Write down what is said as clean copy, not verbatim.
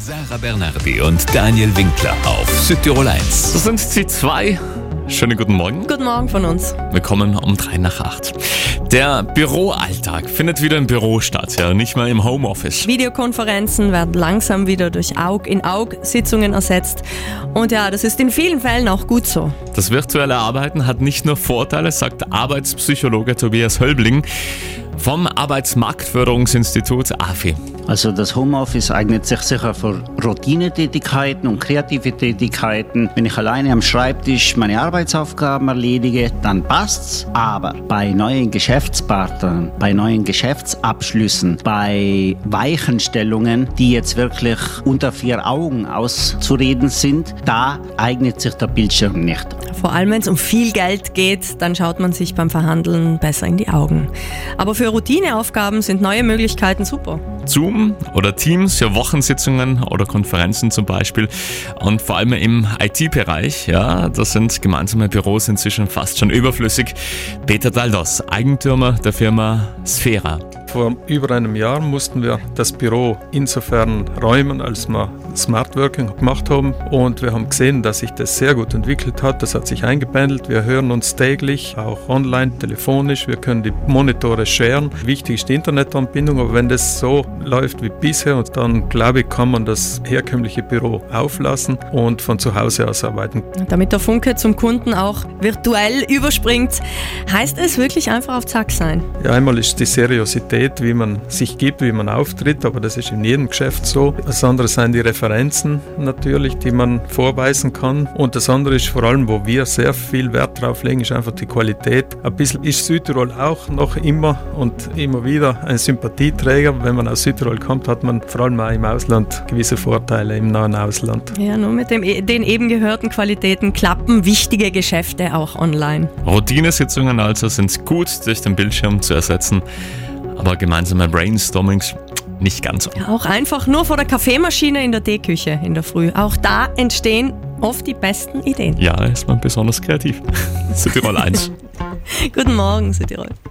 Sarah Bernardi und Daniel Winkler auf Südtirol 1. Das sind die zwei. Schönen guten Morgen. Guten Morgen von uns. Willkommen um 7:03. Der Büroalltag findet wieder im Büro statt, ja, nicht mehr im Homeoffice. Videokonferenzen werden langsam wieder durch Aug-in-Aug-Sitzungen ersetzt. Und ja, das ist in vielen Fällen auch gut so. Das virtuelle Arbeiten hat nicht nur Vorteile, sagt Arbeitspsychologe Tobias Hölbling vom Arbeitsmarktförderungsinstitut AFI. Also das Homeoffice eignet sich sicher für Routinetätigkeiten und kreative Tätigkeiten. Wenn ich alleine am Schreibtisch meine Arbeitsaufgaben erledige, dann passt's. Aber bei neuen Geschäftspartnern, bei neuen Geschäftsabschlüssen, bei Weichenstellungen, die jetzt wirklich unter 4 Augen auszureden sind, da eignet sich der Bildschirm nicht. Vor allem, wenn es um viel Geld geht, dann schaut man sich beim Verhandeln besser in die Augen. Aber für Routineaufgaben sind neue Möglichkeiten super. Zoom oder Teams, ja, Wochensitzungen oder Konferenzen zum Beispiel. Und vor allem im IT-Bereich, ja, da sind gemeinsame Büros inzwischen fast schon überflüssig. Peter Daldos, Eigentümer der Firma Sphera. Vor über einem Jahr mussten wir das Büro insofern räumen, als wir Smart Working gemacht haben. Und wir haben gesehen, dass sich das sehr gut entwickelt hat. Das hat sich eingependelt. Wir hören uns täglich, auch online, telefonisch. Wir können die Monitore sharen. Wichtig ist die Internetanbindung. Aber wenn das so läuft wie bisher, und dann glaube ich, kann man das herkömmliche Büro auflassen und von zu Hause aus arbeiten. Damit der Funke zum Kunden auch virtuell überspringt, heißt es wirklich einfach auf Zack sein. Ja, einmal ist die Seriosität, wie man sich gibt, wie man auftritt, aber das ist in jedem Geschäft so. Das andere sind die Referenzen natürlich, die man vorweisen kann. Und das andere ist vor allem, wo wir sehr viel Wert drauf legen, ist einfach die Qualität. Ein bisschen ist Südtirol auch noch immer und immer wieder ein Sympathieträger. Wenn man aus Südtirol kommt, hat man vor allem auch im Ausland gewisse Vorteile, im nahen Ausland. Ja, nur mit den eben gehörten Qualitäten klappen wichtige Geschäfte auch online. Routinesitzungen also sind gut durch den Bildschirm zu ersetzen, aber gemeinsame Brainstormings nicht ganz so. Ja, auch einfach nur vor der Kaffeemaschine in der Teeküche in der Früh. Auch da entstehen oft die besten Ideen. Ja, ist man besonders kreativ. Südtirol 1. Guten Morgen, Südtirol.